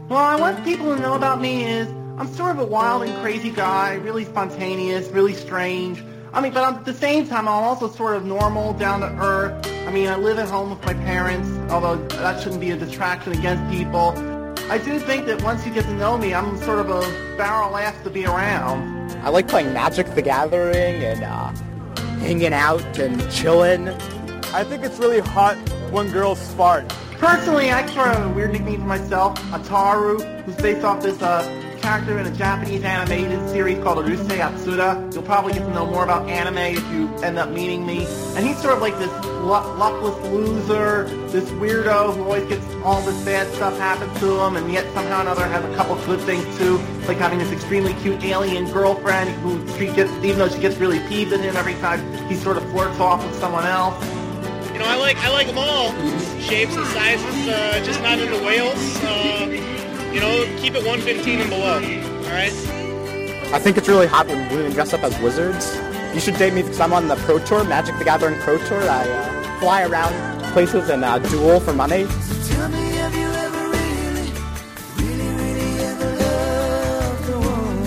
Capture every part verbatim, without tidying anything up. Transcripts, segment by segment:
Well, I want people to know about me is I'm sort of a wild and crazy guy, really spontaneous, really strange. I mean, but at the same time, I'm also sort of normal, down to earth. I mean, I live at home with my parents, although that shouldn't be a distraction against people. I do think that once you get to know me, I'm sort of a barrel ass to be around. I like playing Magic the Gathering and uh, hanging out and chilling. I think it's really hot when girls fart. Personally, I sort of have a weird nickname for myself, Ataru, who's based off this uh, character in a Japanese animated series called Urusei Yatsura. You'll probably get to know more about anime if you end up meeting me. And he's sort of like this luck- luckless loser, this weirdo who always gets all this bad stuff happen to him, and yet somehow or another has a couple good things too, like having this extremely cute alien girlfriend who she gets, even though she gets really peeved at him every time he sort of flirts off with someone else. You know, I like I like them all, shapes and sizes, uh, just not into whales. Uh, you know, keep it one fifteen and below, all right? I think it's really hot when women dress up as wizards. You should date me because I'm on the Pro Tour, Magic the Gathering Pro Tour. I uh, fly around places and uh, duel for money. Tell me, have you ever really, really, really ever loved a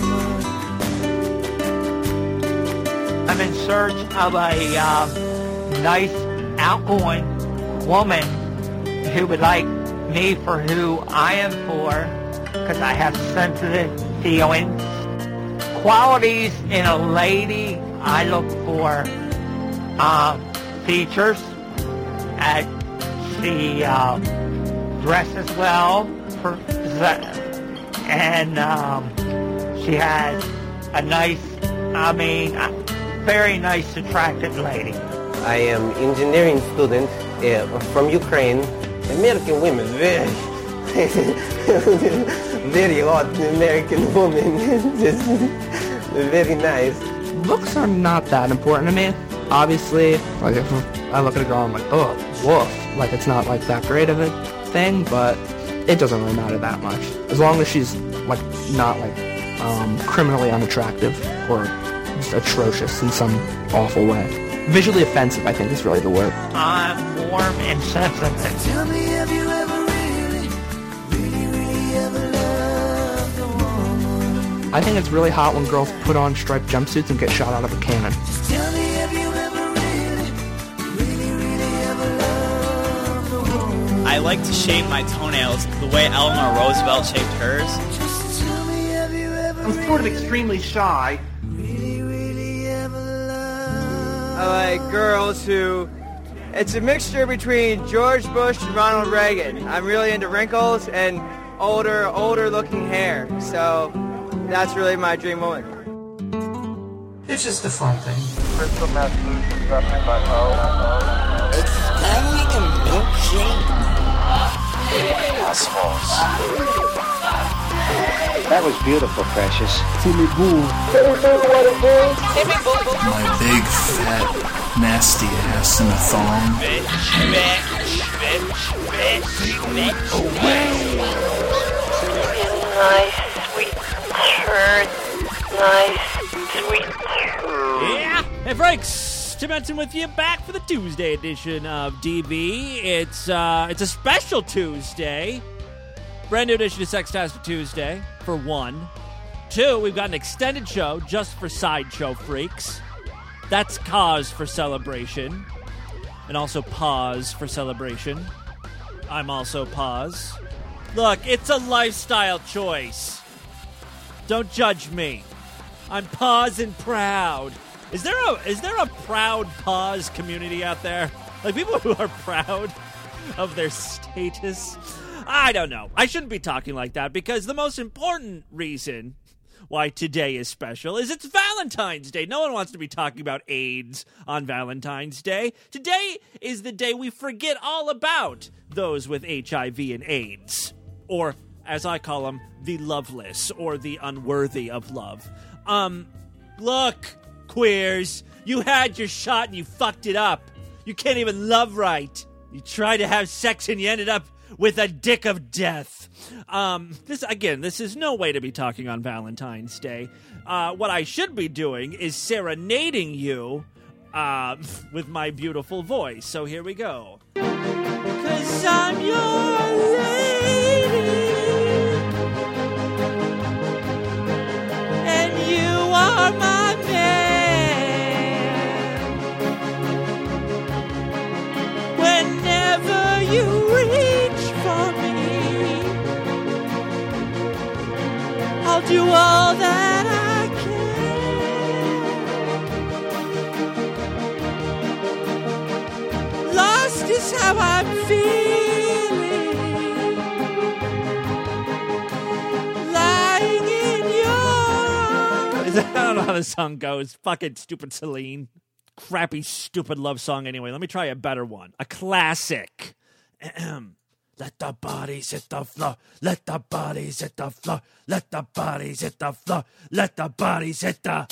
woman? I'm in search of a um, nice, outgoing woman who would like me for who I am for, because I have sensitive feelings. Qualities in a lady, I look for uh, features. At she uh, dresses well, for, and um, she has a nice, I mean, a very nice, attractive lady. I am engineering student uh, from Ukraine. American women, very, very hot American woman, just very nice. Looks are not that important to me. Obviously, like if I look at a girl, I'm like, oh, woof. Like it's not like that great of a thing, but it doesn't really matter that much. As long as she's like not like um, criminally unattractive or just atrocious in some awful way. Visually offensive, I think, is really the word. I'm warm and sensitive. Tell me, have you ever really, really, really ever loved a woman? I think it's really hot when girls put on striped jumpsuits and get shot out of a cannon. Tell me, have you ever really, really, really ever loved a woman? I like to shape my toenails the way Eleanor Roosevelt shaped hers. Just tell me, have you ever I'm sort of extremely shy. really, really ever loved? I like girls who, it's a mixture between George Bush and Ronald Reagan. I'm really into wrinkles and older, older looking hair. So that's really my dream woman. It's just a fun thing. Crystal meth solutions represented by O. It's kind of like a milkshake. Assholes. That was beautiful, Precious. Timmy Boo. My big, fat, nasty ass in a thong. Bitch, bitch, bitch, bitch, bitch. Away. Nice, sweet turd. Nice, sweet turd. Yeah. Hey, Franks. Tim Henson with you, back for the Tuesday edition of D B. It's uh, it's a special Tuesday. Brand new edition of Sextastic Tuesday, for one. Two, we've got an extended show just for sideshow freaks. That's cause for celebration. And also pause for celebration. I'm also pause. Look, it's a lifestyle choice. Don't judge me. I'm pause and proud. Is there a is there a proud pause community out there? Like people who are proud of their status? I don't know. I shouldn't be talking like that because the most important reason why today is special is it's Valentine's Day. No one wants to be talking about AIDS on Valentine's Day. Today is the day we forget all about those with H I V and AIDS. Or, as I call them, the loveless or the unworthy of love. Um, look, queers, you had your shot and you fucked it up. You can't even love right. You tried to have sex and you ended up with a dick of death. Um, this again, this is no way to be talking on Valentine's Day. Uh, what I should be doing is serenading you uh, with my beautiful voice. So here we go. 'Cause I'm your lady. how the song goes. Fucking stupid Celine. Crappy, stupid love song anyway. Let me try a better one. A classic. Let the bodies hit the floor. Let the bodies hit the floor. Let the bodies hit the floor. Let the bodies hit the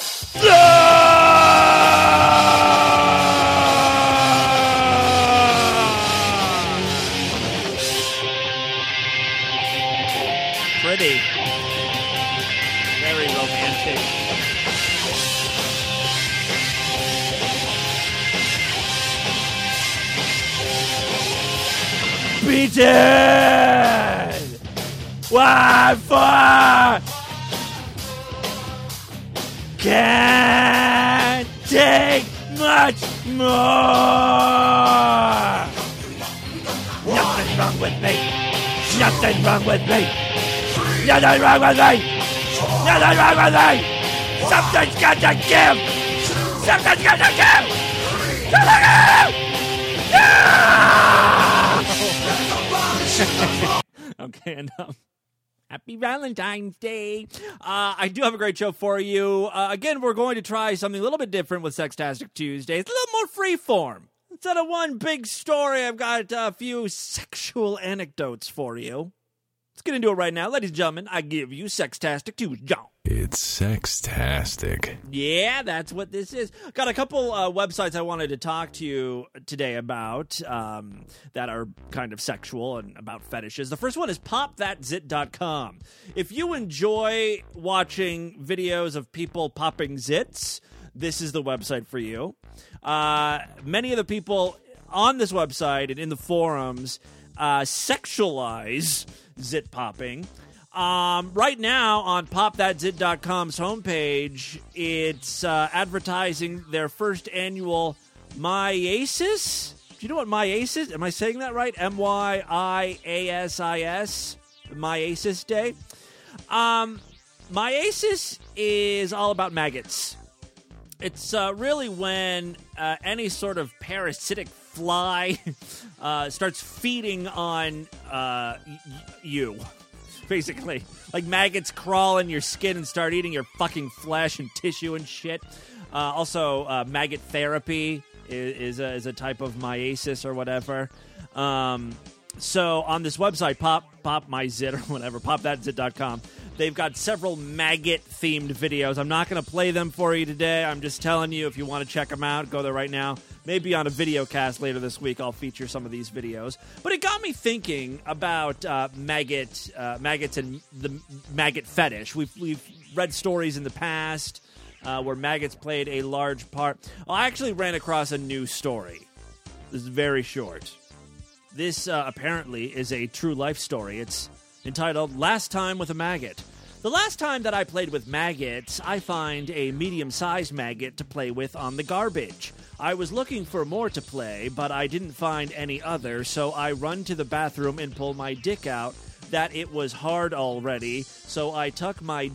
Pretty. Very romantic. Beaten! One, four! Can't take much more! Nothing wrong with me! Nothing wrong with me! Nothing wrong with me! Nothing wrong with me! Something's got to give! Something's got to give! Something's got to give! Yeah! Okay, enough. Happy Valentine's Day. Uh, I do have a great show for you. Uh, again, we're going to try something a little bit different with Sextastic Tuesday. It's a little more freeform. Instead of one big story, I've got a few sexual anecdotes for you. Let's get into it right now. Ladies and gentlemen, I give you Sextastic Tuesday. It's Sextastic. Yeah, that's what this is. Got a couple uh, websites I wanted to talk to you today about um, that are kind of sexual and about fetishes. The first one is pop that zit dot com. If you enjoy watching videos of people popping zits, this is the website for you. Uh, many of the people on this website and in the forums uh, sexualize zit popping. Um, right now on pop that zit dot com's homepage, it's uh, advertising their first annual Myiasis. Do you know what Myiasis? Am I saying that right? M Y I A S I S. Myiasis Day. Um, Myiasis is all about maggots. It's uh, really when uh, any sort of parasitic fly uh, starts feeding on uh, y- you. Basically, like maggots crawl in your skin and start eating your fucking flesh and tissue and shit. Uh, also, uh, maggot therapy is, is, a, is a type of myiasis or whatever. Um, so on this website, pop pop my zit or whatever, pop that zit dot com, they've got several maggot-themed videos. I'm not going to play them for you today. I'm just telling you, if you want to check them out, go there right now. Maybe on a video cast later this week, I'll feature some of these videos. But it got me thinking about uh, maggot, uh, maggots and the maggot fetish. We've, we've read stories in the past uh, where maggots played a large part. Well, I actually ran across a new story. This is very short. This uh, apparently is a true life story. It's entitled Last Time with a Maggot. The last time that I played with maggots, I find a medium-sized maggot to play with on the garbage. I was looking for more to play, but I didn't find any other, so I run to the bathroom and pull my dick out. That it was hard already, so I tuck my...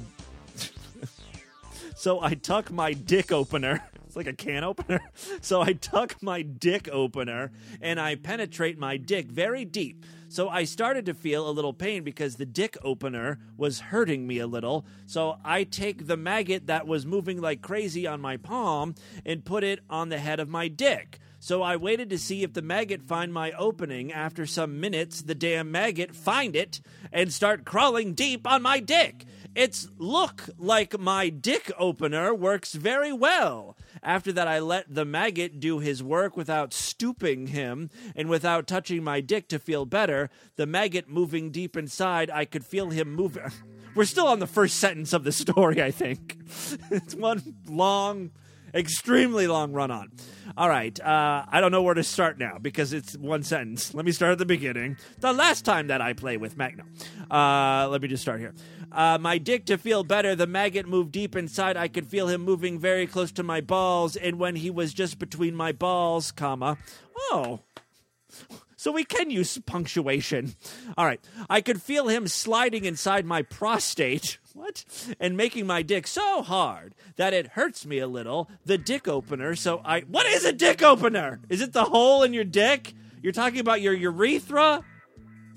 so I tuck my dick opener... It's like a can opener. So I tuck my dick opener, and I penetrate my dick very deep. So I started to feel a little pain because the dick opener was hurting me a little. So I take the maggot that was moving like crazy on my palm and put it on the head of my dick. So I waited to see if the maggot find my opening. After some minutes, the damn maggot find it and start crawling deep on my dick. It's look like my dick opener works very well. After that, I let the maggot do his work without stooping him and without touching my dick to feel better. The maggot moving deep inside, I could feel him moving. We're still on the first sentence of the story, I think. It's one long, extremely long run-on. All right, uh, I don't know where to start now because it's one sentence. Let me start at the beginning. The last time that I played with Magno. Uh, let me just start here. Uh, my dick to feel better, the maggot moved deep inside. I could feel him moving very close to my balls, and when he was just between my balls, comma, oh, so we can use punctuation. All right, I could feel him sliding inside my prostate, what? And making my dick so hard that it hurts me a little, the dick opener, so I, what is a dick opener? Is it the hole in your dick? You're talking about your urethra?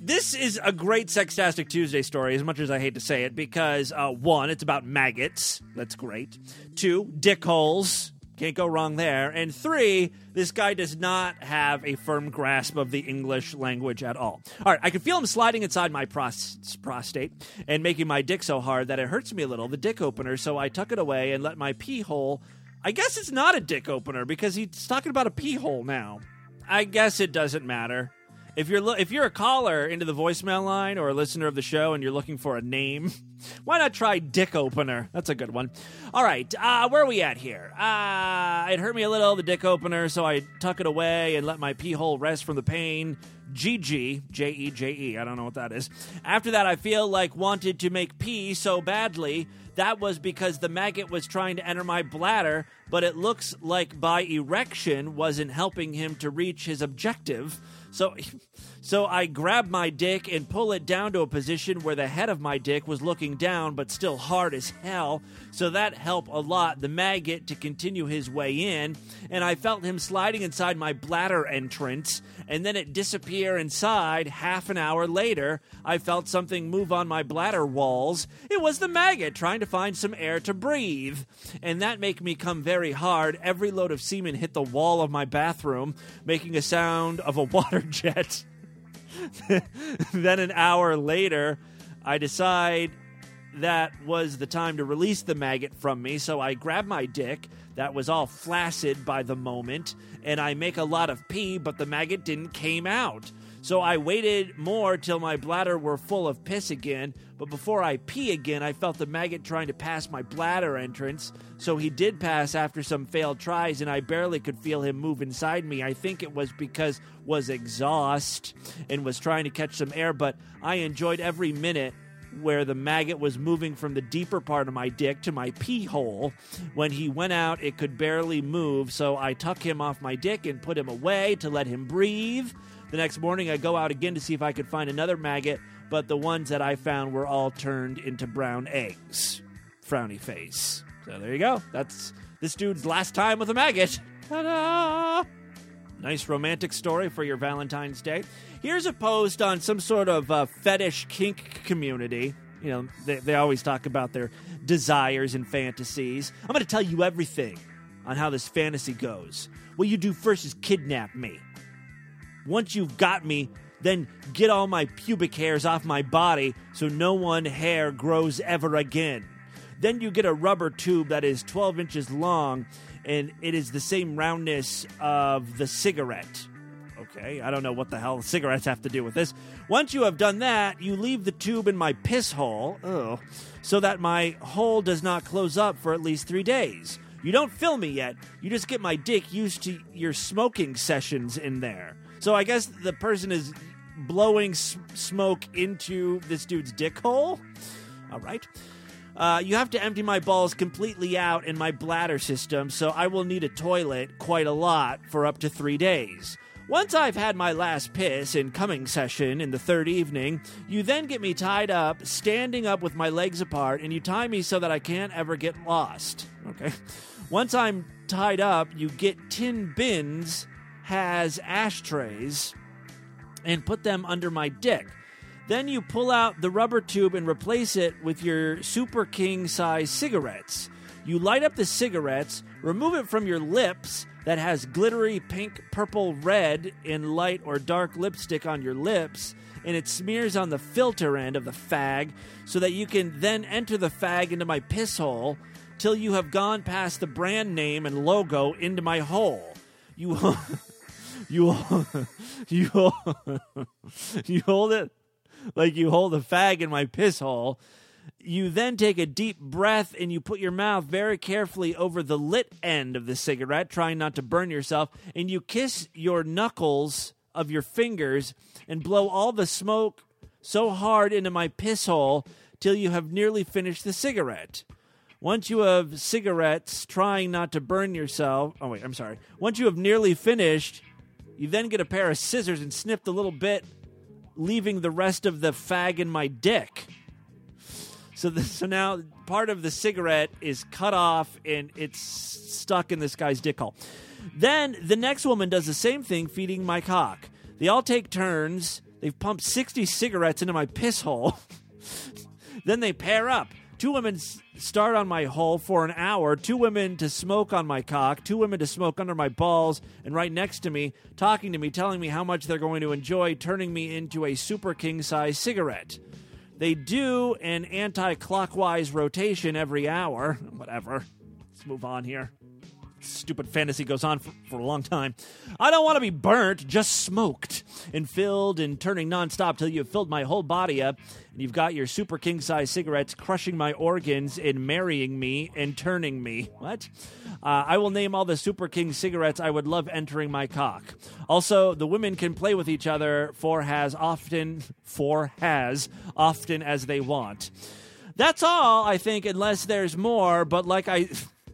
This is a great Sextastic Tuesday story, as much as I hate to say it, because, uh, one, it's about maggots. That's great. Two, dick holes. Can't go wrong there. And three, this guy does not have a firm grasp of the English language at all. All right, I can feel him sliding inside my pros- prostate and making my dick so hard that it hurts me a little, the dick opener, so I tuck it away and let my pee hole... I guess it's not a dick opener because he's talking about a pee hole now. I guess it doesn't matter. If you're lo- if you're a caller into the voicemail line or a listener of the show and you're looking for a name, why not try dick opener? That's a good one. All right, uh, where are we at here? Uh, it hurt me a little, the dick opener, so I tuck it away and let my pee hole rest from the pain. G G, J E J E, I don't know what that is. After that, I feel like wanted to make pee so badly. That was because the maggot was trying to enter my bladder, but it looks like by erection wasn't helping him to reach his objective. So so I grab my dick and pull it down to a position where the head of my dick was looking down but still hard as hell. So that helped a lot the maggot to continue his way in, and I felt him sliding inside my bladder entrance, and then it disappear inside. Half an hour later, I felt something move on my bladder walls. It was the maggot trying to find some air to breathe, and that made me come very hard. Every load of semen hit the wall of my bathroom, making a sound of a water jet. Then an hour later, I decide that was the time to release the maggot from me, so I grab my dick that was all flaccid by the moment, and I make a lot of pee, but the maggot didn't came out. So I waited more till my bladder were full of piss again, but before I pee again, I felt the maggot trying to pass my bladder entrance. So he did pass after some failed tries, and I barely could feel him move inside me. I think it was because was exhaust and was trying to catch some air, but I enjoyed every minute where the maggot was moving from the deeper part of my dick to my pee hole. When he went out, it could barely move, so I tuck him off my dick and put him away to let him breathe. The next morning, I go out again to see if I could find another maggot, but the ones that I found were all turned into brown eggs. Frowny face. So there you go. That's this dude's last time with a maggot. Ta-da! Nice romantic story for your Valentine's Day. Here's a post on some sort of uh, fetish kink community. You know, they, they always talk about their desires and fantasies. I'm going to tell you everything on how this fantasy goes. What you do first is kidnap me. Once you've got me, then get all my pubic hairs off my body so no one hair grows ever again. Then you get a rubber tube that is twelve inches long, and it is the same roundness of the cigarette. Okay, I don't know what the hell cigarettes have to do with this. Once you have done that, you leave the tube in my piss hole, ugh, so that my hole does not close up for at least three days. You don't fill me yet. You just get my dick used to your smoking sessions in there. So I guess the person is blowing s- smoke into this dude's dick hole. All right. Uh, you have to empty my balls completely out in my bladder system, so I will need a toilet quite a lot for up to three days. Once I've had my last piss and coming session in the third evening, you then get me tied up, standing up with my legs apart, and you tie me so that I can't ever get lost. Okay. Once I'm tied up, you get tin bins, has ashtrays, and put them under my dick. Then you pull out the rubber tube and replace it with your Super King size cigarettes. You light up the cigarettes, remove it from your lips that has glittery pink, purple, red in light or dark lipstick on your lips, and it smears on the filter end of the fag so that you can then enter the fag into my piss hole till you have gone past the brand name and logo into my hole. You you you you hold it like you hold a fag in my piss hole. You then take a deep breath and you put your mouth very carefully over the lit end of the cigarette, trying not to burn yourself, and you kiss your knuckles of your fingers and blow all the smoke so hard into my piss hole till you have nearly finished the cigarette. Once you have cigarettes, trying not to burn yourself... Oh, wait, I'm sorry. Once you have nearly finished, you then get a pair of scissors and snip the little bit, leaving the rest of the fag in my dick. So, the, so now part of the cigarette is cut off and it's stuck in this guy's dick hole. Then the next woman does the same thing, feeding my cock. They all take turns They've pumped sixty cigarettes into my piss hole. Then they pair up. Two women s- start on my hole for an hour, two women to smoke on my cock, two women to smoke under my balls, and right next to me, talking to me, telling me how much they're going to enjoy turning me into a super king-size cigarette. They do an anti-clockwise rotation every hour. Whatever. Let's move on here. Stupid fantasy goes on for, for a long time. I don't want to be burnt, just smoked and filled and turning nonstop till you've filled my whole body up and you've got your super king-size cigarettes crushing my organs and marrying me and turning me. What? Uh, I will name all the super king cigarettes I would love entering my cock. Also, the women can play with each other for has often, for has often as they want. That's all, I think, unless there's more, but like I...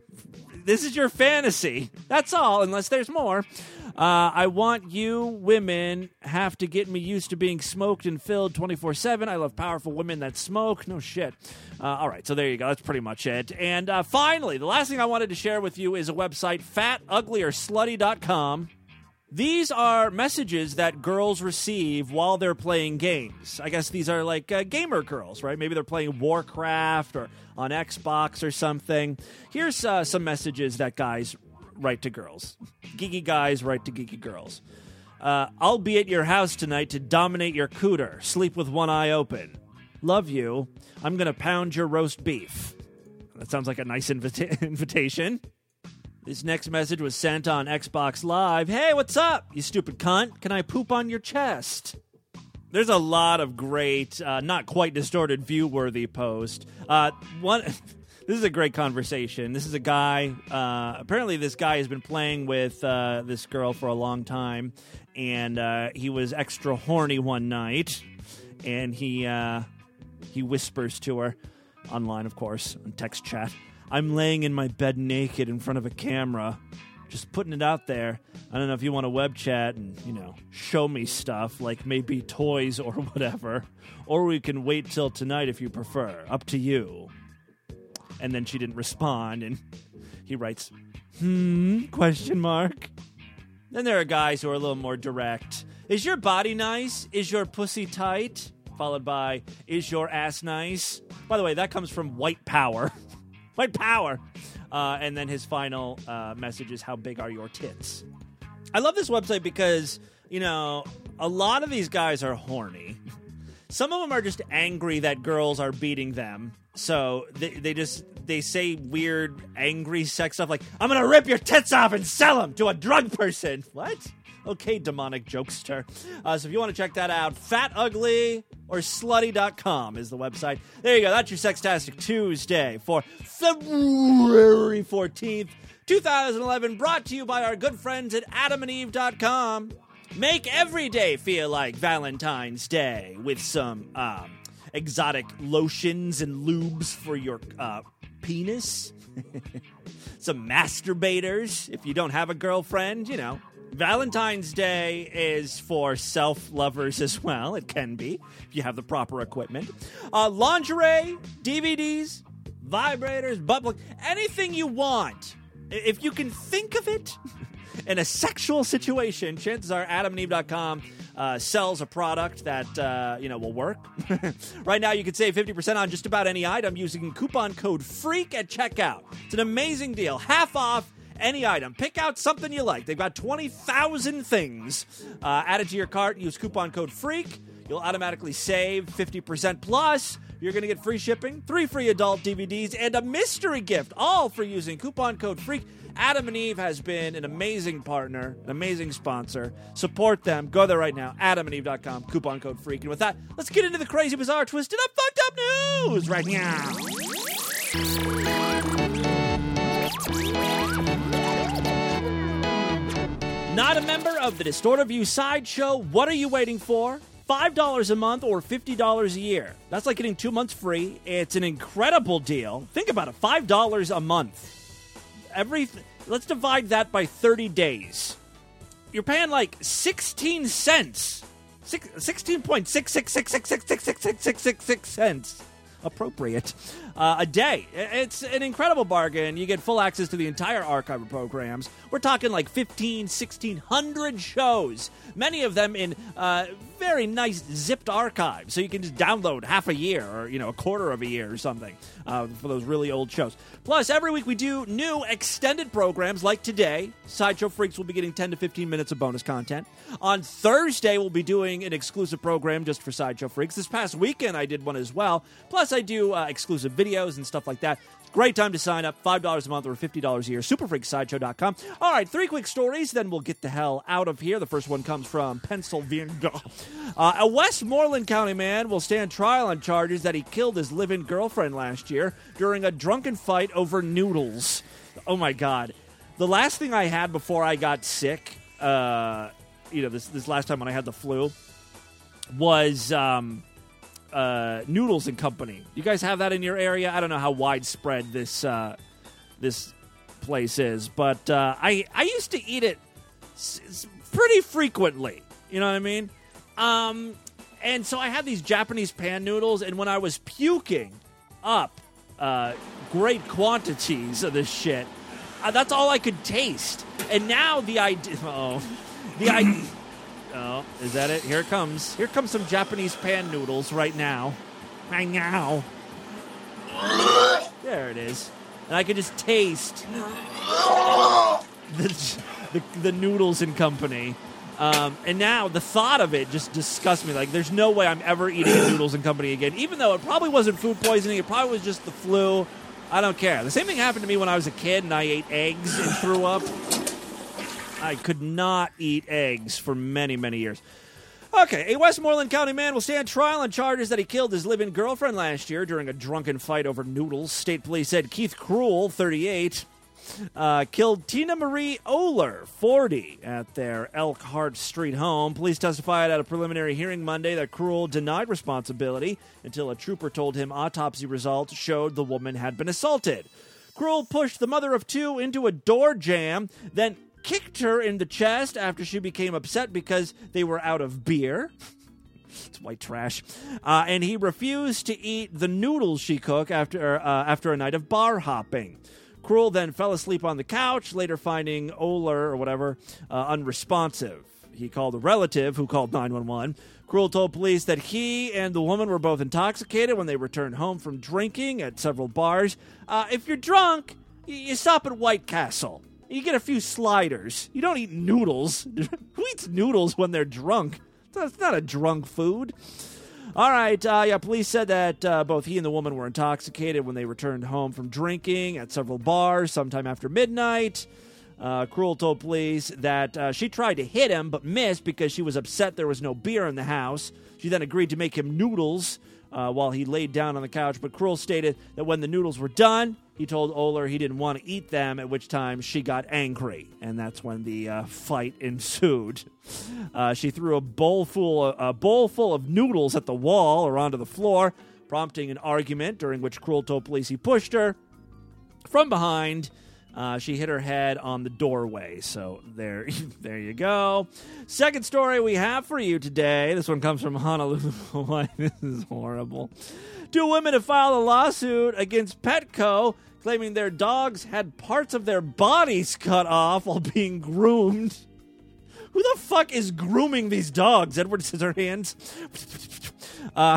This is your fantasy. That's all, unless there's more. Uh, I want you women have to get me used to being smoked and filled twenty-four seven. I love powerful women that smoke. No shit. Uh, all right, so there you go. That's pretty much it. And uh, finally, the last thing I wanted to share with you is a website, fat ugly or slutty dot com. These are messages that girls receive while they're playing games. I guess these are like uh, gamer girls, right? Maybe they're playing Warcraft or on Xbox or something. Here's uh, some messages that guys write to girls. Geeky guys write to geeky girls. Uh, I'll be at your house tonight to dominate your cooter. Sleep with one eye open. Love you. I'm going to pound your roast beef. That sounds like a nice invita- invitation. This next message was sent on Xbox Live. Hey, what's up, you stupid cunt? Can I poop on your chest? There's a lot of great, uh, not quite distorted, view-worthy posts. Uh, one, this is a great conversation. This is a guy, uh, apparently this guy has been playing with uh, this girl for a long time, and uh, he was extra horny one night, and he, uh, he whispers to her, online, of course, on text chat, I'm laying in my bed naked in front of a camera, just putting it out there. I don't know if you want to web chat and, you know, show me stuff, like maybe toys or whatever. Or we can wait till tonight if you prefer. Up to you. And then she didn't respond, and he writes, hmm, question mark. Then there are guys who are a little more direct. Is your body nice? Is your pussy tight? Followed by, is your ass nice? By the way, that comes from White Power. White Power. Uh, and then his final uh, message is, how big are your tits? I love this website because, you know, a lot of these guys are horny. Some of them are just angry that girls are beating them. So they, they just, they say weird, angry sex stuff like, I'm going to rip your tits off and sell them to a drug person. What? Okay, demonic jokester. Uh, so if you want to check that out, fat ugly or slutty dot com is the website. There you go. That's your Sextastic Tuesday for February fourteenth, twenty eleven, brought to you by our good friends at adam and eve dot com. Make every day feel like Valentine's Day with some um, exotic lotions and lubes for your uh, penis. Some masturbators if you don't have a girlfriend, you know. Valentine's Day is for self-lovers as well. It can be, if you have the proper equipment. Uh, lingerie, D V Ds, vibrators, butt plug, anything you want. If you can think of it in a sexual situation, chances are adam and eve dot com uh, sells a product that, uh, you know, will work. Right now, you can save fifty percent on just about any item using coupon code FREAK at checkout. It's an amazing deal. Half off any item. Pick out something you like. They've got twenty thousand things. Uh, add it to your cart. Use coupon code FREAK. You'll automatically save fifty percent plus. You're going to get free shipping, three free adult D V Ds, and a mystery gift, all for using coupon code FREAK. Adam and Eve has been an amazing partner, an amazing sponsor. Support them. Go there right now, adam and eve dot com, coupon code FREAK. And with that, let's get into the crazy, bizarre, twisted up, fucked up news right now. Not a member of the Distorted View Sideshow? What are you waiting for? five dollars a month or fifty dollars a year. That's like getting two months free. It's an incredible deal. Think about it, five dollars a month. Every Let's divide that by thirty days. You're paying like sixteen cents. sixteen point six six six six six six six six six six cents appropriate, uh, a day. It's an incredible bargain. You get full access to the entire archive of programs. We're talking like fifteen, sixteen hundred shows, many of them in uh, very nice zipped archives, so you can just download half a year or, you know, a quarter of a year or something uh, for those really old shows. Plus, every week we do new extended programs like today. Sideshow Freaks will be getting ten to fifteen minutes of bonus content. On Thursday, we'll be doing an exclusive program just for Sideshow Freaks. This past weekend, I did one as well. Plus, I do uh, exclusive videos and stuff like that. Great time to sign up. five dollars a month or fifty dollars a year. super freaks sideshow dot com. All right, three quick stories, then we'll get the hell out of here. The first one comes from Pennsylvania. Uh, a Westmoreland County man will stand trial on charges that he killed his live-in girlfriend last year during a drunken fight over noodles. Oh, my God. The last thing I had before I got sick, uh, you know, this, this last time when I had the flu, was... Um, Uh, Noodles and Company. You guys have that in your area? I don't know how widespread this uh, this place is, but uh, I I used to eat it s- s- pretty frequently. You know what I mean? Um, and so I had these Japanese pan noodles, and when I was puking up uh, great quantities of this shit, uh, that's all I could taste. And now the idea, oh, the idea. Oh, is that it? Here it comes. Here comes some Japanese pan noodles right now. Right now. There it is. And I can just taste the, the, the Noodles and Company. Um, and now the thought of it just disgusts me. Like, there's no way I'm ever eating a Noodles and Company again. Even though it probably wasn't food poisoning. It probably was just the flu. I don't care. The same thing happened to me when I was a kid and I ate eggs and threw up. I could not eat eggs for many, many years. Okay, a Westmoreland County man will stand trial on charges that he killed his live-in girlfriend last year during a drunken fight over noodles. State police said Keith Cruel, thirty-eight, uh, killed Tina Marie Oler, forty, at their Elkhart Street home. Police testified at a preliminary hearing Monday that Cruel denied responsibility until a trooper told him autopsy results showed the woman had been assaulted. Cruel pushed the mother of two into a door jam, then kicked her in the chest after she became upset because they were out of beer. It's white trash. Uh, and he refused to eat the noodles she cooked after uh, after a night of bar hopping. Cruel then fell asleep on the couch, later finding Oler, or whatever, uh, unresponsive. He called a relative who called nine one one. Cruel told police that he and the woman were both intoxicated when they returned home from drinking at several bars. Uh, if you're drunk, you stop at White Castle. You get a few sliders. You don't eat noodles. Who eats noodles when they're drunk? That's not a drunk food. All right. Uh, yeah, police said that uh, both he and the woman were intoxicated when they returned home from drinking at several bars sometime after midnight. Uh, Cruel told police that uh, she tried to hit him but missed because she was upset there was no beer in the house. She then agreed to make him noodles uh, while he laid down on the couch. But Cruel stated that when the noodles were done, he told Oler he didn't want to eat them, at which time she got angry, and that's when the uh, fight ensued. Uh, she threw a bowl full, of, a bowl full of noodles at the wall or onto the floor, prompting an argument during which Cruel told police he pushed her. From behind, uh, she hit her head on the doorway. So there, there you go. Second story we have for you today. This one comes from Honolulu, Hawaii. This is horrible. Two women have filed a lawsuit against Petco, claiming their dogs had parts of their bodies cut off while being groomed. Who the fuck is grooming these dogs? Edward Scissorhands? Uh,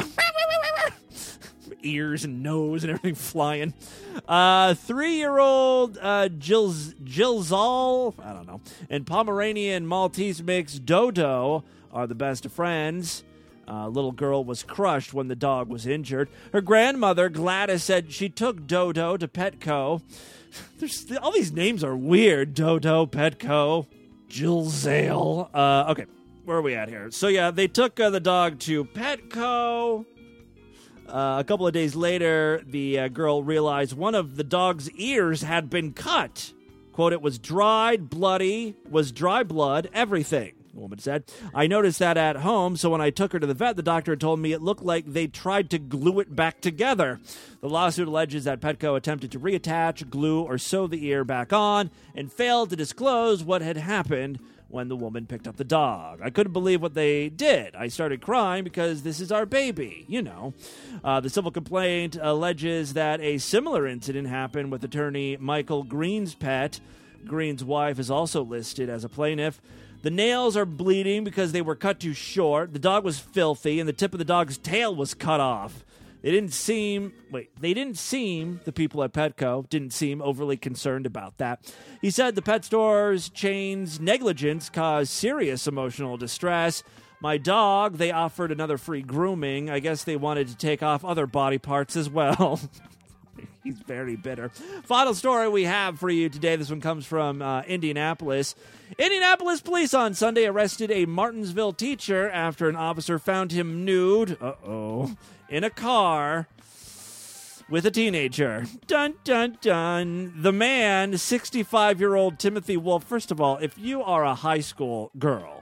ears and nose and everything flying. Uh, three-year-old uh, Gilz, Gilzal, I don't know, and Pomeranian Maltese mix Dodo are the best of friends. Uh, little girl was crushed when the dog was injured. Her grandmother, Gladys, said she took Dodo to Petco. There's, all these names are weird. Dodo, Petco, Gilzale. Uh, okay, where are we at here? So, yeah, they took uh, the dog to Petco. Uh, a couple of days later, the uh, girl realized one of the dog's ears had been cut. Quote, it was dried, bloody, was dry blood, everything. The woman said, I noticed that at home, so when I took her to the vet, the doctor told me it looked like they tried to glue it back together. The lawsuit alleges that Petco attempted to reattach, glue, or sew the ear back on and failed to disclose what had happened when the woman picked up the dog. I couldn't believe what they did. I started crying because this is our baby, you know. Uh, the civil complaint alleges that a similar incident happened with attorney Michael Green's pet. Green's wife is also listed as a plaintiff. The nails are bleeding because they were cut too short. The dog was filthy, and the tip of the dog's tail was cut off. They didn't seem, wait, they didn't seem, the people at Petco didn't seem overly concerned about that. He said the pet store's chain's negligence caused serious emotional distress. My dog, they offered another free grooming. I guess they wanted to take off other body parts as well. He's very bitter. Final story we have for you today. This one comes from uh, Indianapolis. Indianapolis police on Sunday arrested a Martinsville teacher after an officer found him nude, uh-oh, in a car with a teenager. Dun, dun, dun. The man, sixty-five-year-old Timothy Wolf. First of all, if you are a high school girl,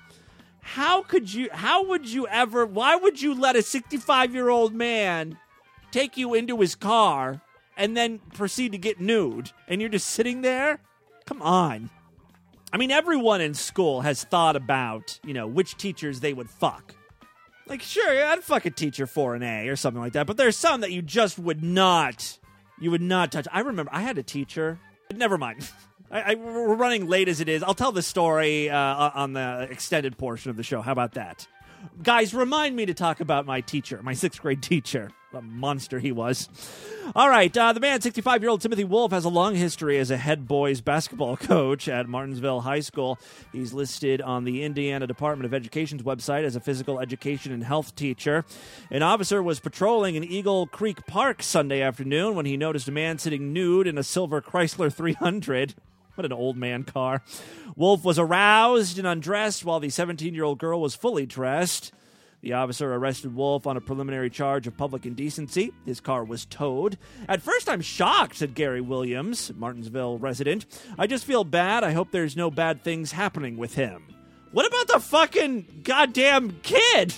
how could you, how would you ever, why would you let a sixty-five-year-old man take you into his car and then proceed to get nude, and you're just sitting there? Come on. I mean, everyone in school has thought about, you know, which teachers they would fuck. Like, sure, I'd fuck a teacher for an A or something like that, but there's some that you just would not, you would not touch. I remember I had a teacher. Never mind. I, I, we're running late as it is. I'll tell the story uh, on the extended portion of the show. How about that? Guys, remind me to talk about my teacher, my sixth grade teacher. What a monster he was. All right, uh, the man, sixty-five-year-old Timothy Wolf, has a long history as a head boys basketball coach at Martinsville High School. He's listed on the Indiana Department of Education's website as a physical education and health teacher. An officer was patrolling in Eagle Creek Park Sunday afternoon when he noticed a man sitting nude in a silver Chrysler three hundred. What an old man car. Wolf was aroused and undressed while the seventeen-year-old girl was fully dressed. The officer arrested Wolf on a preliminary charge of public indecency. His car was towed. At first, I'm shocked, said Gary Williams, Martinsville resident. I just feel bad. I hope there's no bad things happening with him. What about the fucking goddamn kid?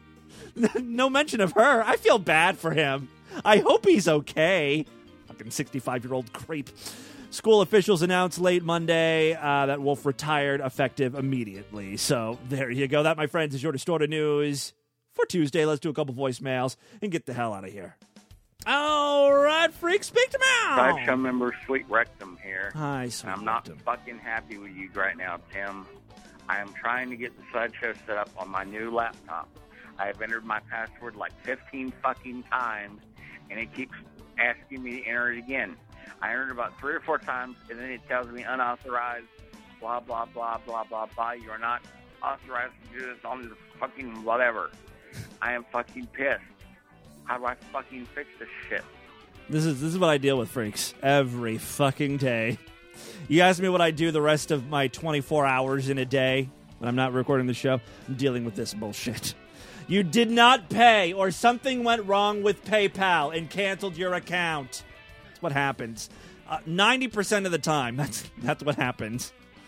No mention of her. I feel bad for him. I hope he's okay. Fucking sixty-five-year-old creep. School officials announced late Monday uh, that Wolf retired effective immediately. So there you go. That, my friends, is your Distorted News for Tuesday. Let's do a couple voicemails and get the hell out of here. All right, freak, speak to me. Hi, show member Sweet Rectum here. Hi, Sweet I'm not Rectum. fucking happy with you right now, Tim. I am trying to get the Sideshow set up on my new laptop. I have entered my password like fifteen fucking times, and it keeps asking me to enter it again. I entered about three or four times, and then it tells me unauthorized, blah, blah, blah, blah, blah, blah. You are not authorized to do this on the fucking whatever. I am fucking pissed. How do I fucking fix this shit? This is this is what I deal with, freaks, every fucking day. You ask me what I do the rest of my twenty-four hours in a day when I'm not recording the show. I'm dealing with this bullshit. You did not pay, or something went wrong with PayPal and canceled your account. That's what happens. Uh, ninety percent of the time, that's that's what happens.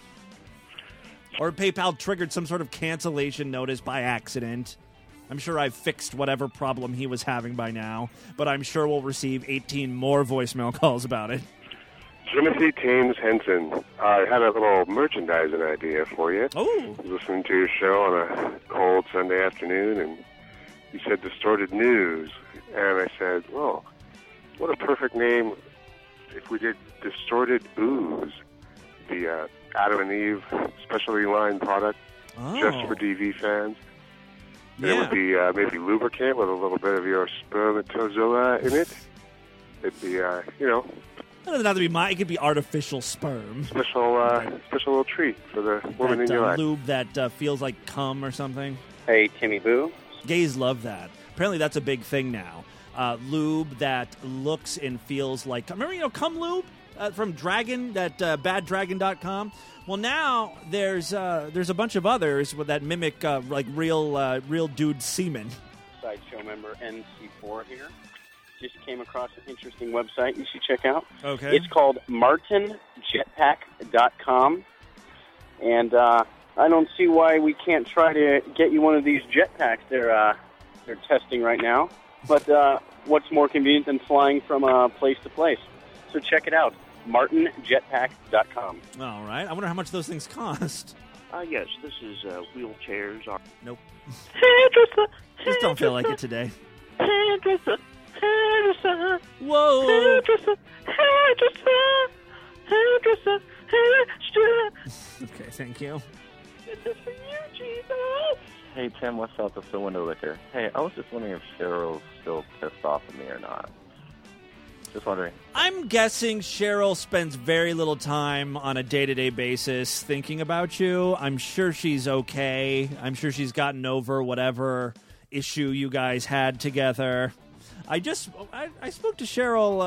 Or PayPal triggered some sort of cancellation notice by accident. I'm sure I've fixed whatever problem he was having by now, but I'm sure we'll receive eighteen more voicemail calls about it. Timothy Thames Henson, I had a little merchandising idea for you. Oh. I was listening to your show on a cold Sunday afternoon, and you said Distorted News. And I said, well, what a perfect name if we did Distorted Ooze, the uh, Adam and Eve specialty line product, oh. just for D V fans. Yeah. It would be uh, maybe lubricant with a little bit of your spermatozoa in it. It'd be, uh, you know... It doesn't have to be mine. It could be artificial sperm. Special, uh, special little treat for the woman that, in your uh, life. Lube that uh, feels like cum or something. Hey, Timmy Boo. Gays love that. Apparently that's a big thing now. Uh, lube that looks and feels like... Remember, you know, cum lube uh, from Dragon, that uh, bad dragon dot com? Well, now there's uh, there's a bunch of others with that mimic uh, like real uh, real dude semen. Sideshow member N C four here. Just came across an interesting website you should check out. Okay. It's called martin jetpack dot com. And uh, I don't see why we can't try to get you one of these jetpacks they're, uh, they're testing right now. But uh, what's more convenient than flying from uh, place to place? So check it out, martin jetpack dot com. All right. I wonder how much those things cost. Uh, yes, this is uh, wheelchairs. Are- nope. Hairdresser. Just don't feel like it today. Hairdresser. Hairdresser. Whoa. Hairdresser. Hairdresser. Hairdresser. Hairdresser. Okay, thank you. This is for you, Jesus. Hey, Tim, what's up? It's the window licker. Hey, I was just wondering if Cheryl's still pissed off at me or not. Just wondering. I'm guessing Cheryl spends very little time on a day-to-day basis thinking about you. I'm sure she's okay. I'm sure she's gotten over whatever issue you guys had together. I just I, I spoke to Cheryl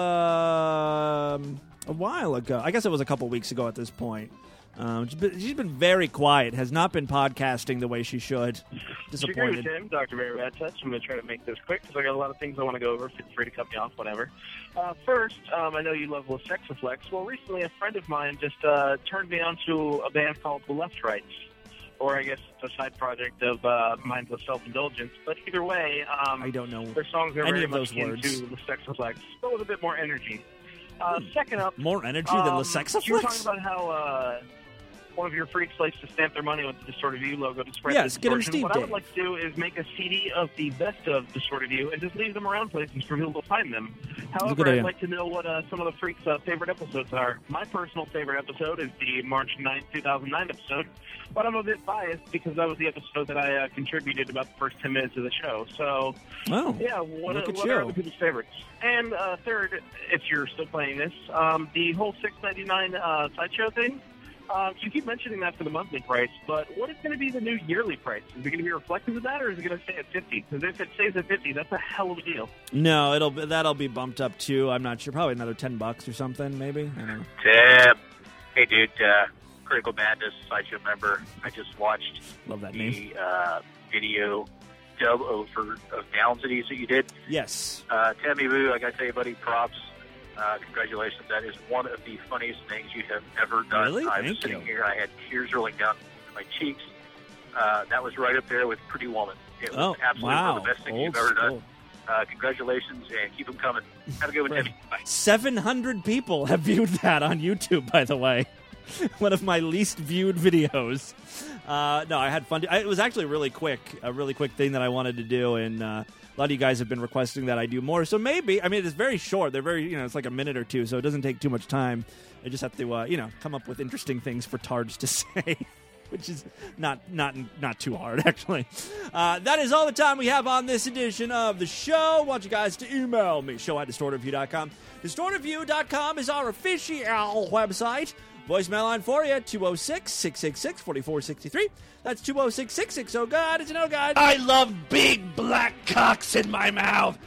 um, a while ago. I guess it was a couple weeks ago at this point. Um, she's, been, she's been very quiet, has not been podcasting the way she should. Disappointed. Tim, Doctor Barry Bad Touch. I'm going to try to make this quick because I got a lot of things I want to go over. Feel free to cut me off, whatever. Uh, first, um, I know you love Lessexaflex. Well, recently a friend of mine just uh, turned me on to a band called The Left Rights, or I guess it's a side project of uh, Mindless Self-Indulgence. But either way, um, I don't know their songs are any very of those much words. into Lessexaflex, but with a bit more energy. Uh, second up, More energy um, than you were Lessexaflex? talking about how uh, one of your freaks likes to stamp their money with the Distorted View logo to spread Yes, the get 'em distortion. Steve What I would Dave. like to do is make a C D of the best of Distorted View and just leave them around places for people to find them. a good However, I'd idea. like to know what uh, some of the freaks' uh, favorite episodes are. My personal favorite episode is the March ninth, two thousand nine episode, but I'm a bit biased because that was the episode that I uh, contributed about the first ten minutes of the show. So, Oh, yeah, what, look at what you. are other people's favorites? And uh, third, if you're still playing this, um, the whole six ninety-nine uh, sideshow thing. Um, you keep mentioning that for the monthly price, but what is going to be the new yearly price? Is it going to be reflective of that, or is it going to stay at fifty? Because if it stays at fifty, that's a hell of a deal. No, it'll be, that'll be bumped up too. I'm not sure. Probably another ten bucks or something, maybe. I don't know. Tim. Hey, dude. Uh, Critical Madness Sideshow member. I just watched Love that the name. uh, video dub over of Down Cities that you did. Yes. Uh, Tammy Boo, I got to tell you, buddy, props. Uh, congratulations. That is one of the funniest things you have ever done. Really? I was Thank sitting you. here. I had tears rolling down my cheeks. Uh, that was right up there with Pretty Woman. It was Oh, absolutely wow. one of the best things Old you've ever done. school. Uh, congratulations, and keep them coming. Have a good one, Timmy. Bye. seven hundred people have viewed that on YouTube, by the way. One of my least viewed videos. Uh, no, I had fun. I, it was actually really quick, a really quick thing that I wanted to do, and uh, a lot of you guys have been requesting that I do more. So maybe, I mean, it's very short. They're very, you know, it's like a minute or two, so it doesn't take too much time. I just have to, uh, you know, come up with interesting things for Tards to say. Which is not not not too hard, actually. Uh, that is all the time we have on this edition of the show. I want you guys to email me, show at distorted view dot com. distorted view dot com is our official website. Voicemail line for you, two oh six, six six six, four four six three. That's two oh six, six six oh, God. It's an oh, God. I love big black cocks in my mouth.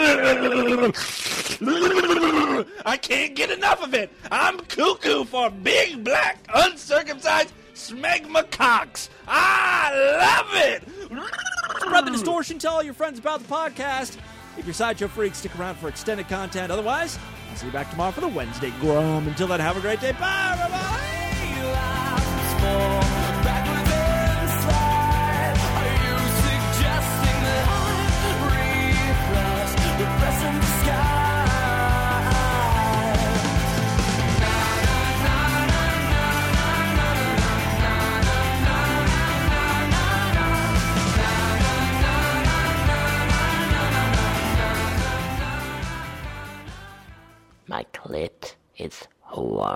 I can't get enough of it. I'm cuckoo for big black uncircumcised smegma cocks. I love it. Spread the distortion. Tell all your friends about the podcast. If you're Sideshow freaks, stick around for extended content. Otherwise, I'll see you back tomorrow for the Wednesday Grum. Until then, have a great day. Bye, everybody. My clit is Hawaii.